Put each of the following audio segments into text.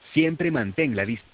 Siempre mantén la distancia.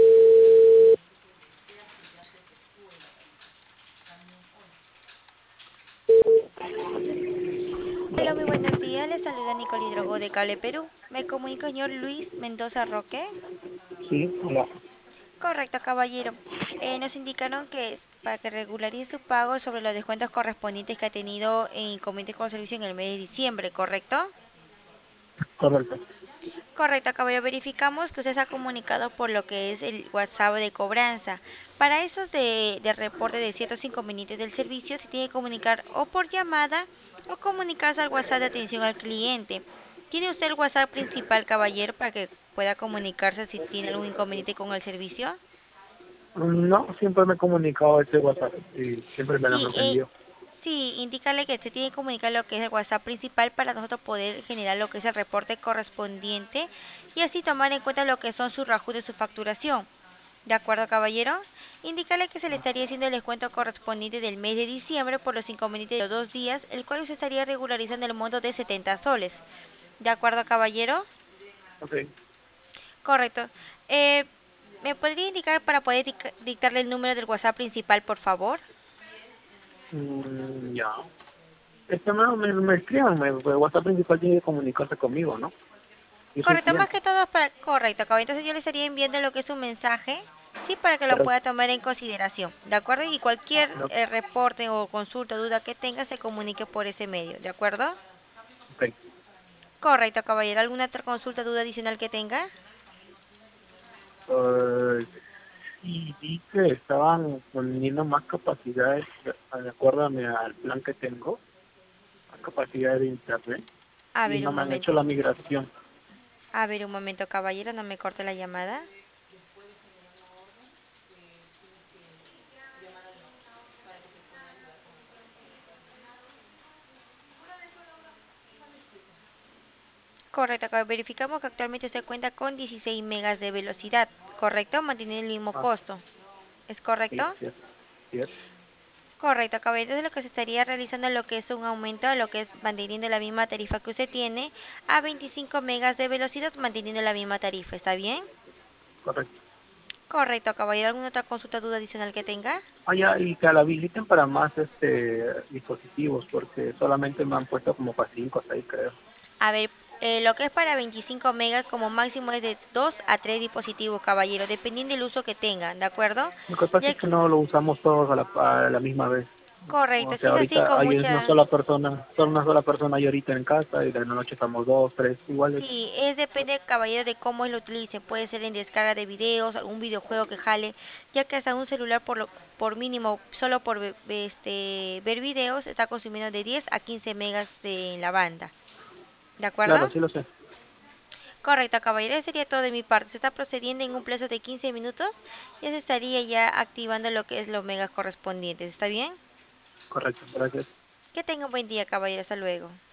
Hola, muy buenos días. Les saluda Nicole Hidrogo de Cable Perú. Me comunico, señor Luis Mendoza Roque. Sí, hola. Correcto, caballero. Nos indicaron que es para que regularice su pago sobre los descuentos correspondientes que ha tenido en inconveniente con el servicio en el mes de diciembre, ¿correcto? Correcto. Correcto, caballero. Verificamos que usted se ha comunicado por lo que es el WhatsApp de cobranza. Para esos de reporte de ciertos inconvenientes del servicio, se tiene que comunicar o por llamada o comunicarse al WhatsApp de atención al cliente. ¿Tiene usted el WhatsApp principal, caballero, para que pueda comunicarse si tiene algún inconveniente con el servicio? No, siempre me he comunicado a ese WhatsApp y siempre me lo han Sí, entendido. sí, indícale que se tiene que comunicar lo que es el WhatsApp principal para nosotros poder generar lo que es el reporte correspondiente y así tomar en cuenta lo que son sus reajustes de su facturación. ¿De acuerdo, caballero? Indícale que se le estaría haciendo el descuento correspondiente del mes de diciembre por los inconvenientes de los 2 días, el cual se estaría regularizando el monto de 70 soles. ¿De acuerdo, caballero? Ok. Correcto. Eh, ¿Me podría indicar para poder dictarle el número del WhatsApp principal, por favor? Ya. Me escriban, el WhatsApp principal tiene que comunicarse conmigo, ¿no? Yo soy Correcto, más cliente. que todo para... Correcto, caballero. Entonces yo le estaría enviando lo que es un mensaje, sí, para que lo pueda Correcto. tomar en consideración, ¿de acuerdo? Y cualquier No, reporte o consulta, duda que tenga, se comunique por ese medio, ¿de acuerdo? ok. Correcto, caballero. ¿Alguna otra consulta, duda adicional que tenga? Sí, vi que estaban poniendo más capacidades, de acuerdo al plan que tengo, más capacidad de internet, A y ver, no un me han hecho momento. la migración. A ver, un momento, caballero, no me corte la llamada. Correcto, verificamos que actualmente se cuenta con 16 megas de velocidad, ¿correcto? Mantiene el mismo Ah, costo. ¿Es sí, correcto? así es. Así es. Correcto, caballero. Entonces lo que se estaría realizando lo que es un aumento, lo que es manteniendo la misma tarifa que usted tiene a 25 megas de velocidad, manteniendo la misma tarifa. ¿Está bien? Correcto. Correcto, caballero. ¿Alguna otra consulta, duda adicional que tenga? Ah, ya, y que la habiliten para más dispositivos, porque solamente me han puesto como para 5 o 6, creo. A ver, lo que es para 25 megas como máximo es de 2 a 3 dispositivos, caballero, dependiendo del uso que tengan, ¿de acuerdo? Lo que pasa Ya es que que, no lo usamos todos a la misma vez. O correcto, si sea, es así ahorita con hay una mucha... sola persona, solo una sola persona ahí ahorita en casa y de la noche estamos dos, tres, iguales. Sí, es depende, caballero, de cómo él lo utilice. Puede ser en descarga de videos, algún videojuego que jale, ya que hasta un celular por mínimo, solo por ver videos, está consumiendo de 10 a 15 megas de la banda. ¿De acuerdo? Claro, sí lo sé. Correcto, caballero. Eso sería todo de mi parte. Se está procediendo en un plazo de 15 minutos. Ya se estaría ya activando lo que es los megas correspondientes. ¿Está bien? Correcto, gracias. Que tenga un buen día, caballero. Hasta luego.